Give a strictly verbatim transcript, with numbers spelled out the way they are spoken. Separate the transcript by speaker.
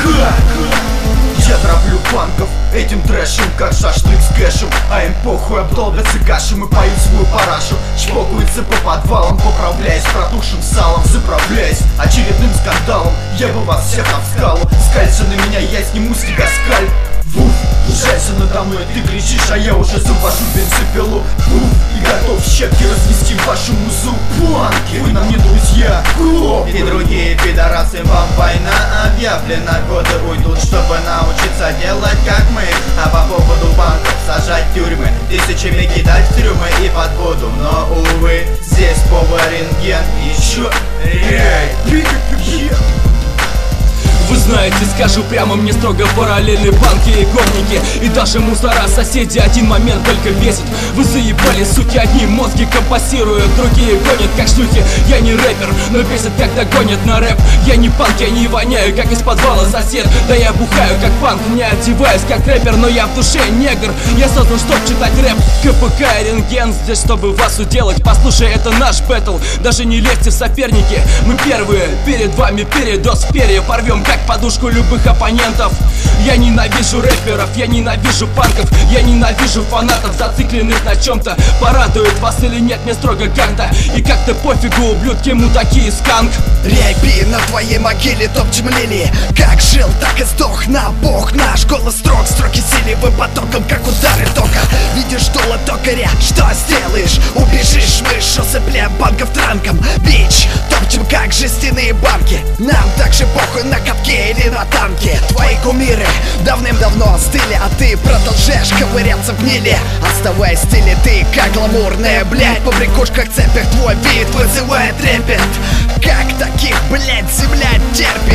Speaker 1: Я травлю панков этим трэшем, как шашлык с кэшем. А им похуй, обдолбятся кашем и поют свою парашу. Чпокаются по подвалам, поправляясь протухшим салом. Заправляясь очередным скандалом, я бы вас всех обскалу. Скалься на меня, я сниму с тебя скальп. Вуф, жайся надо мной, ты кричишь, а я уже завожу бензопилу. Вуф, и готов щепки разнести вашу музу. Панки, вы нам не друзья. Копы.
Speaker 2: И другие пидорасы, вам война объявлена. Годы уйдут, чтобы научиться делать как мы. А по поводу банков сажать в тюрьмы, тысячами кидать в трюмы и под воду. Но увы, здесь повар рентген, еще рей.
Speaker 3: Вы знаете, скажу прямо, мне строго параллельны банки и гопники. И даже мусора соседи один момент только бесит. Вы заебали, суки, одни мозги компасируют, другие гонят как шлюхи. Я не рэпер, но бесит, когда гонят на рэп. Я не панк, я не воняю, как из подвала сосед. Да я бухаю, как панк, не одеваюсь, как рэпер, но я в душе негр. Я создан, чтоб читать рэп. КПК и рентген здесь, чтобы вас уделать. Послушай, это наш бэтл, даже не лезьте в соперники. Мы первые, перед вами передоз перья. Порвем как подушку любых оппонентов. Я ненавижу рэперов, я ненавижу панков. Я ненавижу фанатов, зацикленных на чем-то. Порадует вас или нет, мне строго как-то. И как-то пофигу, ублюдки, мудаки и сканк.
Speaker 4: Рейпи на твоей могиле топчем линии. Как жил, так и сдох, на бог наш голос строк. Строки силевым потоком, как удары тока. Видишь дуло токаря, что сделаешь? Убежишь, мы шоссеплем банков транком. Бич, топчем как жестяные банки. Нам также похуй на катке или на танке. Твои кумиры давным-давно остыли, а ты продолжаешь ковыряться в гниле. Оставаясь в стиле, ты как гламурная, блядь. По брякушках цепях твой вид вызывает трепет. Как таких, блядь, земля терпит?